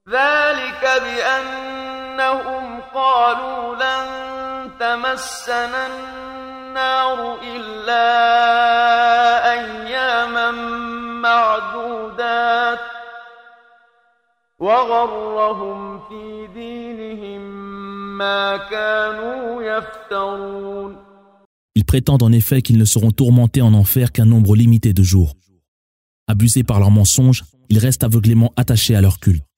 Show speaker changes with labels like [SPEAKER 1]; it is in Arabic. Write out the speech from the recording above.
[SPEAKER 1] ذلك بأنهم قالوا لن تمسنا النار إلا أياما معدودات وغرهم في دينهم ما كانوا يفترون.
[SPEAKER 2] Ils prétendent en effet qu'ils ne seront tourmentés en enfer qu'un nombre limité de jours. Abusés par leurs mensonges, ils restent aveuglément attachés à leur culte.